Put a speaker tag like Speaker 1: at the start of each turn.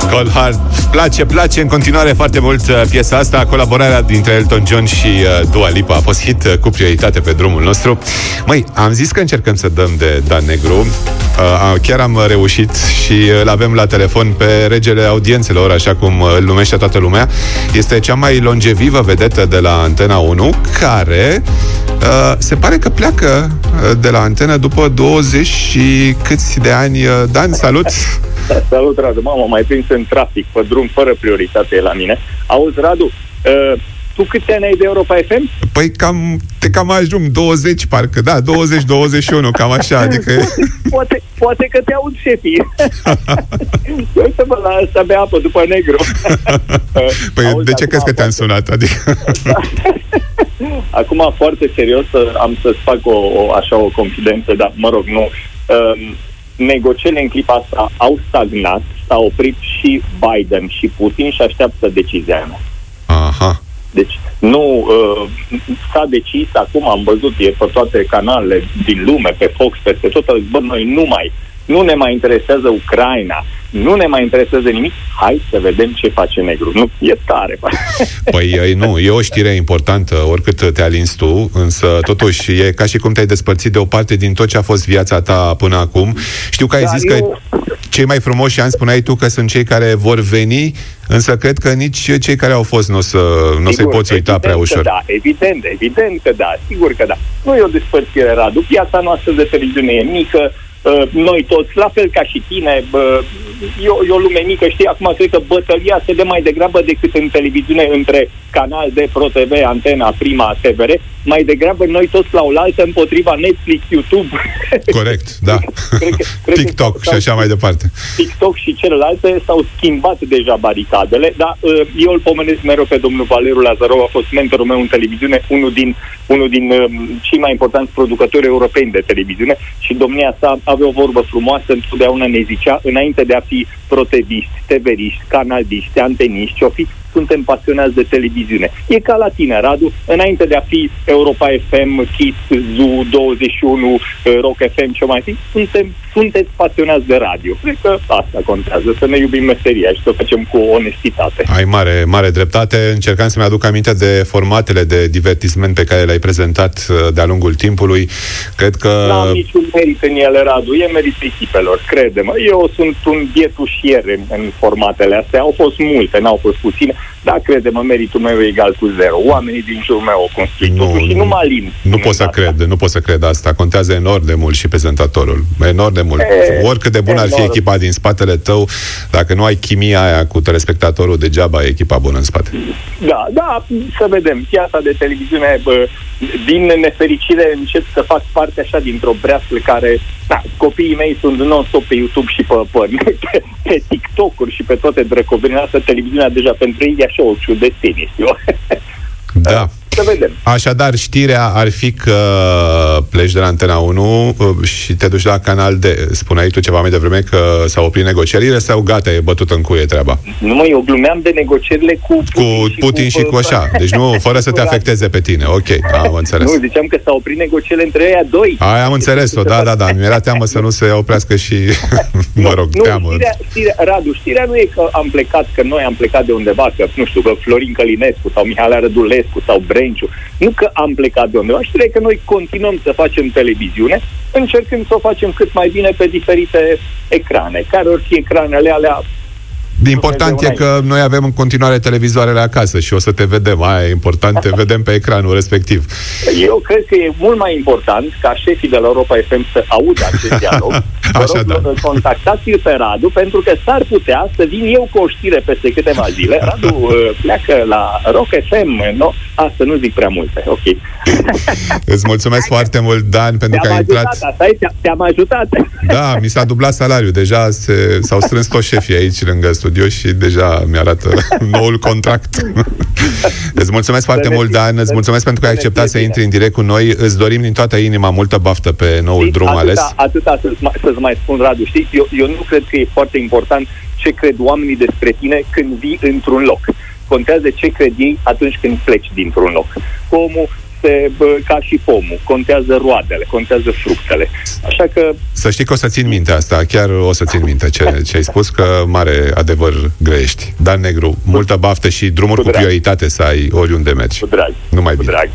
Speaker 1: Cold Hard. Place în continuare foarte mult piesa asta. Colaborarea dintre Elton John și Dua Lipa a fost hit cu prioritate pe drumul nostru. Măi, am zis că încercăm să dăm de Dan Negru. Chiar am reușit și îl avem la telefon pe regele audiențelor, așa cum îl numește toată lumea. Este cea mai longevivă vedetă de la Antena 1, care se pare că pleacă de la antenă după 20 și câți de ani. Dan, salut!
Speaker 2: Salut, Radu. Mamă, mai prins în trafic, pe drum, fără prioritate la mine. Auzi, Radu, tu câți ani ai de Europa FM?
Speaker 1: Păi cam ajung 20, parcă, da, 20-21, cam așa, adică...
Speaker 2: Poate că te aud șefii. Uite-mă la asta, bea apă după negru.
Speaker 1: Păi auzi, de ce crezi că te-am sunat? Adică...
Speaker 2: Acum, foarte serios, am să-ți fac o confidență, dar, mă rog, nu... negocierile în clipa asta au stagnat, s-a oprit și Biden și Putin și așteaptă decizia mea.
Speaker 1: Aha.
Speaker 2: Deci, nu, s-a decis, acum am văzut, e pe toate canalele din lume, pe Fox, peste tot, bă, noi nu ne mai interesează Ucraina, nu ne mai interesează nimic, hai să vedem ce face negru. Nu, e tare.
Speaker 1: Păi nu, e o știre importantă, oricât te alinzi tu, însă totuși e ca și cum te-ai despărțit de o parte din tot ce a fost viața ta până acum. Știu că ai zis că cei mai frumoși ani, spuneai tu că sunt cei care vor veni, însă cred că nici cei care au fost nu o să-i poți uita prea ușor.
Speaker 2: Da, evident că da, sigur că da. Nu e o despărțire, Radu. Piața noastră de televiziune e mică, noi toți, la fel ca și tine, e o lume mică, știi, acum cred că bătălia se dă mai degrabă decât în televiziune între Canal D, Pro TV, Antena, Prima, TVR, mai degrabă noi toți la oaltă împotriva Netflix, YouTube.
Speaker 1: Corect, da. TikTok și așa mai departe.
Speaker 2: TikTok și celelalte s-au schimbat deja baricadele, dar eu îl pomenesc mereu pe domnul Valeriu Lazarov, a fost mentorul meu în televiziune, unul din cei mai importanți producători europeni de televiziune și domnia sa avea o vorbă frumoasă, întotdeauna ne zicea, înainte de a fi proteviști, TVR-iști, canaliști, anteniști, suntem pasionați de televiziune. E ca la tine, Radu, înainte de a fi Europa FM, Kiss, Zoo, 21, Rock FM, ce mai fi, sunteți pasionați de radio. Cred că asta contează, să ne iubim meseria și să o facem cu onestitate.
Speaker 1: Ai mare dreptate. Încercam să-mi aduc aminte de formatele de divertisment pe care le-ai prezentat de-a lungul timpului. Cred că...
Speaker 2: N-am niciun merit în ele, Radu. E merit echipelor, crede-mă. Eu sunt un bietușier în formatele astea. Au fost multe, n-au fost puține. Da, crede-mă, meritul meu e egal cu zero. Oamenii din jurul meu o construit și nu mă alim.
Speaker 1: Nu pot să cred asta. Contează enorm de mult și prezentatorul. Enorm de mult. Oricât de bună ar fi echipa din spatele tău, dacă nu ai chimia aia cu telespectatorul, degeaba e echipa bună în spate.
Speaker 2: Da, să vedem. Piața de televiziune, din nefericire, încep să fac parte așa dintr-o breaslă care, copiii mei sunt non-stop pe YouTube și pe TikTok-uri și pe toate drăcovenile astea. Televiziunea deja pentru ei e așa o ciudățenie, știu.
Speaker 1: Da.
Speaker 2: Să vedem.
Speaker 1: Așadar, știrea ar fi că pleci de la Antena 1 și te duci la Canal D. Spuneai tu ceva mai devreme că s-au oprit negocierile sau gata, e bătut în cuie treaba?
Speaker 2: Nu, eu glumeam de negocierile cu
Speaker 1: Putin și cu așa. Deci nu, fără să te afecteze pe tine. Ok, am înțeles.
Speaker 2: Nu, ziceam că s-au oprit negocierile între ei doi.
Speaker 1: Am înțeles-o, da. Mi-era teamă să nu se oprească și mă rog, teamă.
Speaker 2: Radu, știrea nu e că noi am plecat de undeva, că nu știu, că Florin Călinescu sau Mihai Rădulescu sau Brenciu. Nu că am plecat de undeva, știrea că noi continuăm să facem televiziune, încercând să o facem cât mai bine pe diferite ecrane. Care ori fi ecranele alea.
Speaker 1: Important e că noi avem în continuare televizoarele acasă și o să te vedem. Aia e important, te vedem pe ecranul respectiv. Eu
Speaker 2: cred că e mult mai important ca șefii de la Europa FM să audă acest dialog. Contactați-l pe Radu, pentru că s-ar putea să vin eu cu o știre peste câteva zile. Radu pleacă la Rock FM. No? Asta nu zic prea multe. Ok.
Speaker 1: Îți mulțumesc foarte mult, Dan, pentru că ai intrat.
Speaker 2: Te-am ajutat.
Speaker 1: Da, mi s-a dublat salariul. Deja s-au strâns toți șefii aici lângă studio și deja mi-arată noul contract. Îți mulțumesc foarte mult, Dan. Îți mulțumesc pentru că ai acceptat să intri în direct cu noi. Îți dorim din toată inima multă baftă pe noul drum ales.
Speaker 2: Atâta să-ți mai spun, Radu, știi? Eu nu cred că e foarte important ce cred oamenii despre tine când vii într-un loc. Contează ce cred ei atunci când pleci dintr-un loc. Omul este ca și pomul. Contează roadele, contează fructele. Așa că...
Speaker 1: Să știi că o să țin minte asta, chiar o să țin minte ce ai spus, că mare adevăr grăiești. Dan Negru, multă baftă și drumuri cu prioritate să ai oriunde mergi.
Speaker 2: Cu drag.
Speaker 1: Numai bine.
Speaker 2: Cu drag.